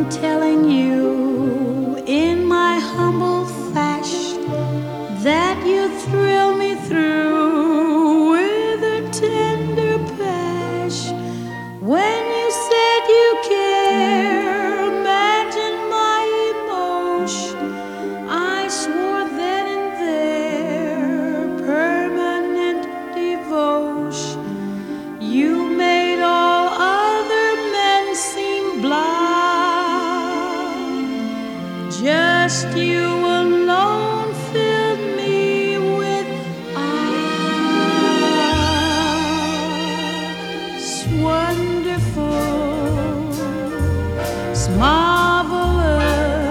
I'm telling you in my humble fashion that you thrill me through with a tender passion. When you said you care, imagine my emotion. I swore then and there permanent devotion. You made all other men seem blind. Just you alone